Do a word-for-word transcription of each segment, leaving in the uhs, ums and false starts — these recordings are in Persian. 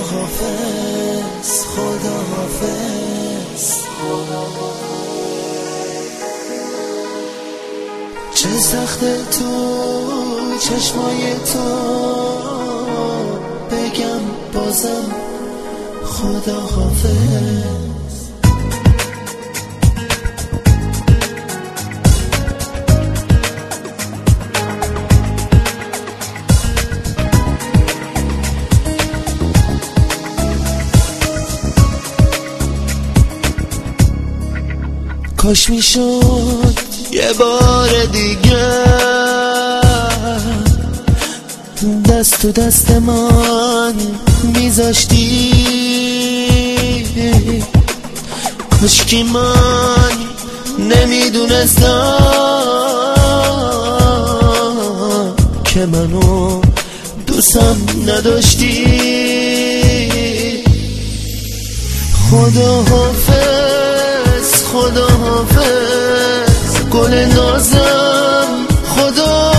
حافظ، خدا حافظ. چه سخته تو چشمای تو بگم بازم خدا حافظ. کاش میشد یه بار دیگه دست تو دست من میذاشتی، کاش که من نمیدونستم که منو دوستم نداشتی. خدا حافظ، خدا حافظ، گل نازم خدا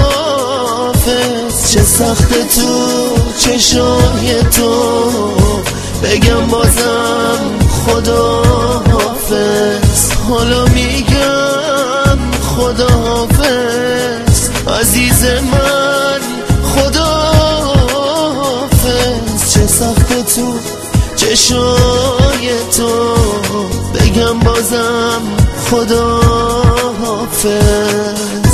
حافظ. چه سخت تو چشای تو بگم بازم خدا حافظ. حالا میگم خدا حافظ عزیز من، خدا حافظ. چه سخت تو چشای تو بگم بازم خدا حافظ.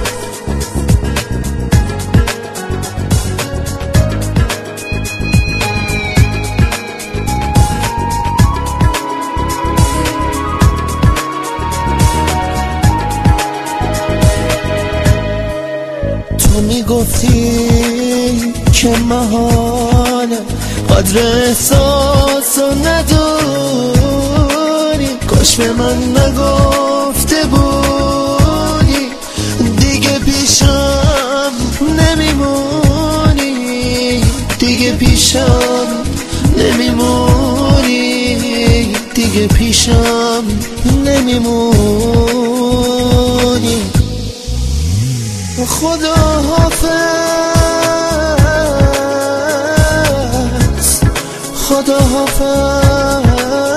تو میگفتی که محاله قدر احساسو نداری، کاش به من نگفته بودی دیگه پیشم نمیمونی، دیگه پیشم نمیمونی، دیگه پیشم نمیمونی. خدا حافظ، خدا حافظ.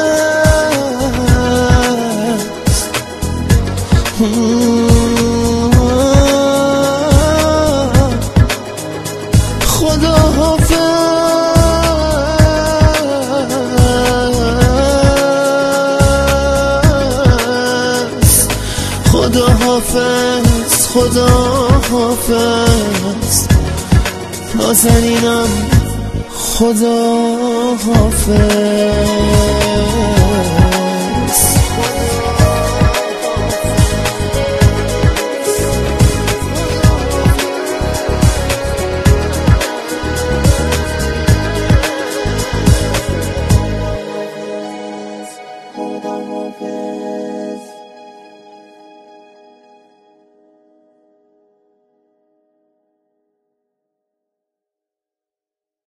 خدا حافظ، خدا حافظ، خدا حافظ. نازنینم خدا حافظ.